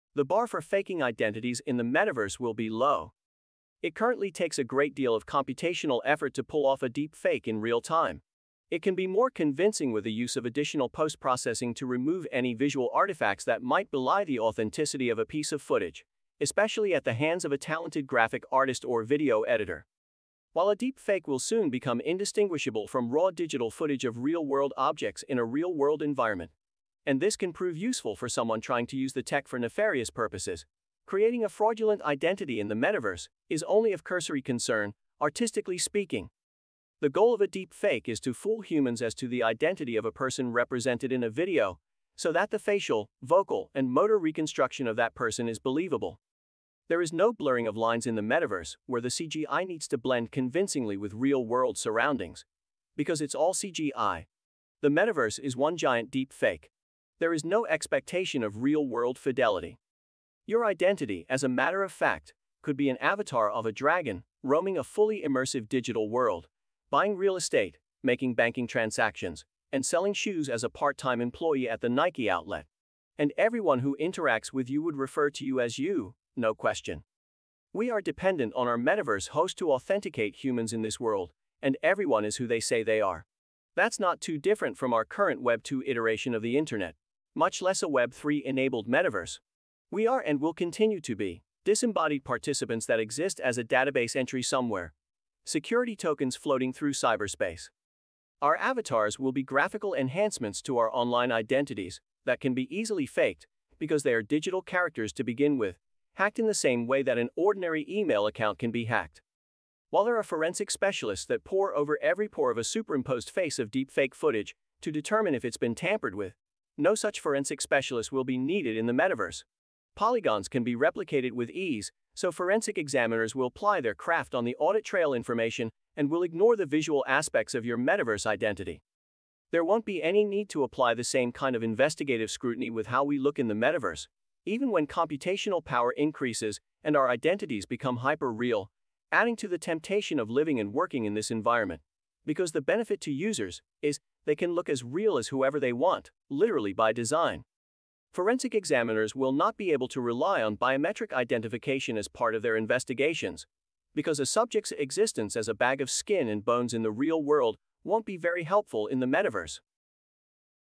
the bar for faking identities in the metaverse will be low. It currently takes a great deal of computational effort to pull off a deep fake in real time. It can be more convincing with the use of additional post-processing to remove any visual artifacts that might belie the authenticity of a piece of footage, especially at the hands of a talented graphic artist or video editor. While a deep fake will soon become indistinguishable from raw digital footage of real-world objects in a real-world environment, and this can prove useful for someone trying to use the tech for nefarious purposes, creating a fraudulent identity in the metaverse is only of cursory concern, artistically speaking. The goal of a deep fake is to fool humans as to the identity of a person represented in a video, so that the facial, vocal, and motor reconstruction of that person is believable. There is no blurring of lines in the metaverse, where the CGI needs to blend convincingly with real-world surroundings. Because it's all CGI. The metaverse is one giant deep fake. There is no expectation of real-world fidelity. Your identity, as a matter of fact, could be an avatar of a dragon, roaming a fully immersive digital world, buying real estate, making banking transactions, and selling shoes as a part-time employee at the Nike outlet. And everyone who interacts with you would refer to you as you, no question. We are dependent on our metaverse host to authenticate humans in this world, and everyone is who they say they are. That's not too different from our current Web 2 iteration of the internet, much less a Web 3-enabled metaverse. We are and will continue to be disembodied participants that exist as a database entry somewhere, security tokens floating through cyberspace. Our avatars will be graphical enhancements to our online identities that can be easily faked because they are digital characters to begin with, hacked in the same way that an ordinary email account can be hacked. While there are forensic specialists that pore over every pore of a superimposed face of deepfake footage to determine if it's been tampered with, no such forensic specialist will be needed in the metaverse. Polygons can be replicated with ease, so forensic examiners will ply their craft on the audit trail information and will ignore the visual aspects of your metaverse identity. There won't be any need to apply the same kind of investigative scrutiny with how we look in the metaverse, even when computational power increases and our identities become hyper-real, adding to the temptation of living and working in this environment. Because the benefit to users is they can look as real as whoever they want, literally by design. Forensic examiners will not be able to rely on biometric identification as part of their investigations, because a subject's existence as a bag of skin and bones in the real world won't be very helpful in the metaverse.